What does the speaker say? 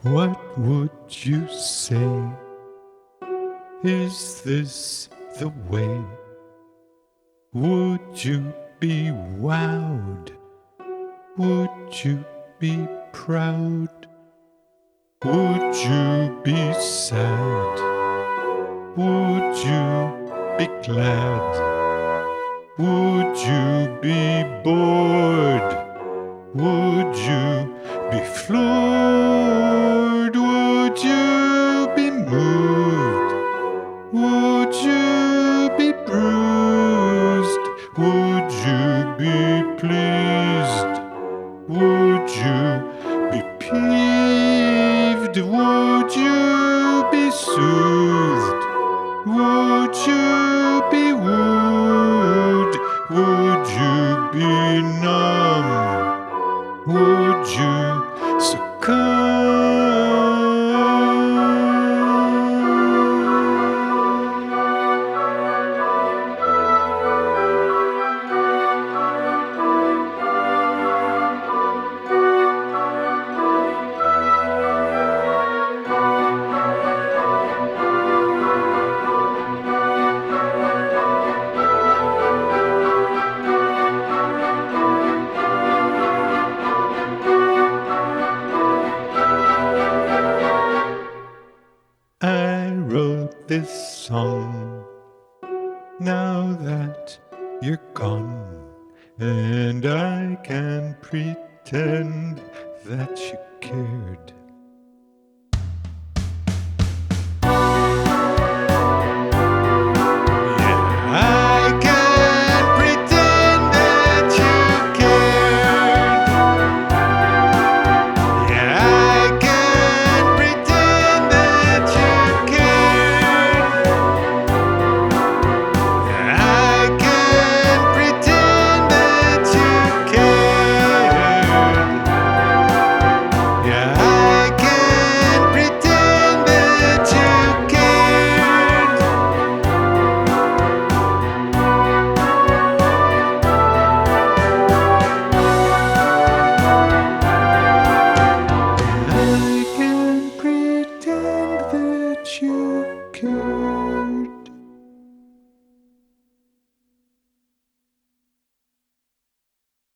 What would you say? Is this the way? Would you be wowed? Would you be proud? Would you be sad? Would you be glad? Would you be bored? Would you be floored? Would you be moved? Would you be bruised? Would you be pleased? Would you be peeved? Would you be soothed? Would you be wooed? Would you be numb? Would you I wrote this song now that you're gone, and I can pretend that you cared.